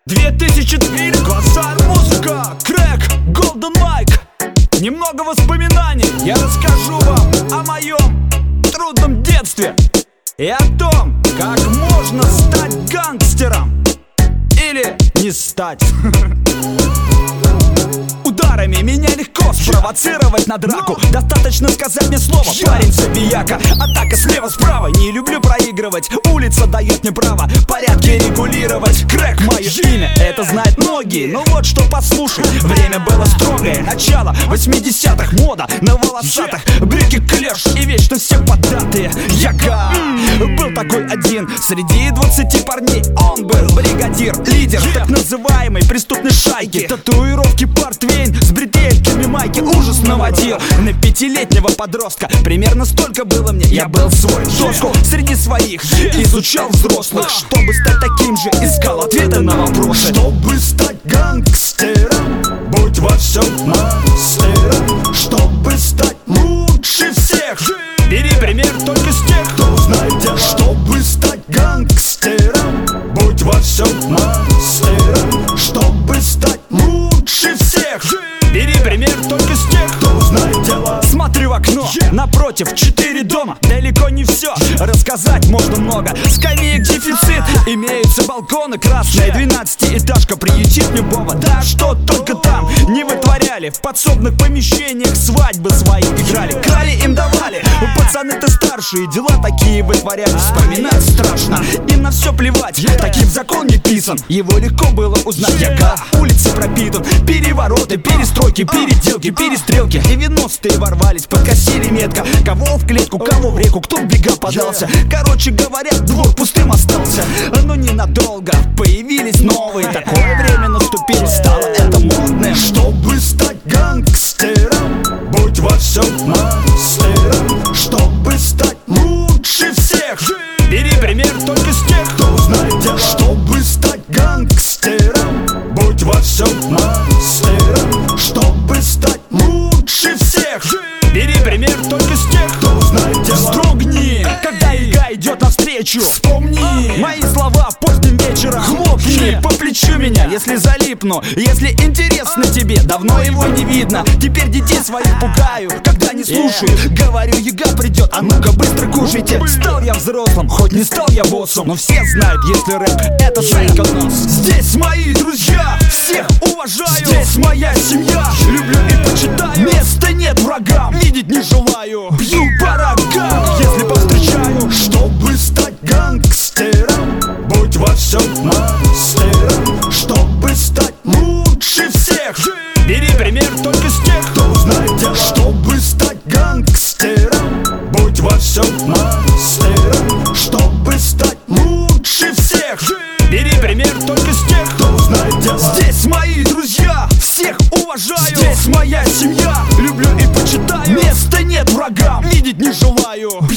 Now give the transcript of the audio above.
2004, Квасар музыка, Крэк, Golden Mike. Немного воспоминаний, я расскажу вам о моем трудном детстве и о том, как можно стать гангстером или не стать. Ударами меня легко спровоцировать на драку. Достаточно сказать мне слово, парень забияка. Атака слева-справа, не люблю проигрывать. Улица дает мне право порядки регулировать. Крэк мое имя, это знают многие. Но вот что послушай, время было строгое. Начало 80-х, мода на волосатых. Брюки клеш и вечно все поддатые. Яга был такой один среди 20 парней. Он был бригадир, лидер так называемой преступной шайки. Татуировки портвейн с бретельками майки ужас наводил на 5-летнего подростка. Примерно столько было мне, я был свой доску среди своих изучал взрослых. Чтобы стать таким же, искал ответы на вопросы. Чтобы стать гангстером, будь во всем мастером. Чтобы стать лучше всех, бери пример только с тех, кто знает дело. Чтобы стать гангстером, будь во всем мастером. Чтобы стать лучше всех, бери пример только с тех, кто знает дело. Смотрю в окно, напротив 4 дома. Далеко не все, рассказать можно много. Скамеек дефицит, имеются балконы. Красная 12-этажка приютит любого. Да что только там не вытворяли. В подсобных помещениях свадьбы свои играли. Крали им давали, пацаны-то старшие, дела такие вытворяли. Вспоминать страшно, им на все плевать. Таким закон не писан, его легко было узнать. Яга, улицы пропитан, перевороты, перестройки, переделки, перестрелки. 90-е ворвались, подкосили метко. Кого в клетку, кого в реку, кто в бега подался. Короче говоря, двор пустым остался. Но ненадолго появились новые. Такое время наступило, стало это модное. Чтобы стать гангстером, будь во всем мастером. Чтобы стать лучше всех, бери пример только с тех, кто знает дело. Чтобы стать гангстером, будь во всем мастером. Чтобы стать лучше всех, бери пример только с тех, кто знает дело. Вздрогни, когда яга идет навстречу. Вспомни мои слова поздним вечером. Хлопни по плечу меня, если залипну. Если интересно тебе, давно его не видно. Теперь детей своих пугаю, когда не слушают. Говорю, яга придет, а ну-ка быстро кушайте. Стал я взрослым, хоть не стал я боссом, но все знают, если рэп это шейконос. Здесь мои друзья, всех уважаю. Здесь моя семья, люблю и почитаю. Места нет врагам, видеть не желаю. Бью по рогам, если повстречаю. Чтобы стать гангстером, будь во всем мастером. Чтобы стать лучше всех, бери пример только с тех, кто знает дело. Чтобы стать гангстером, будь во всем мастером. Чтобы стать лучше всех, бери пример только с тех, кто знает дело. Здесь мои друзья, всех уважаю. Здесь моя семья, люблю и почитаю. Места нет врагам, видеть не желаю.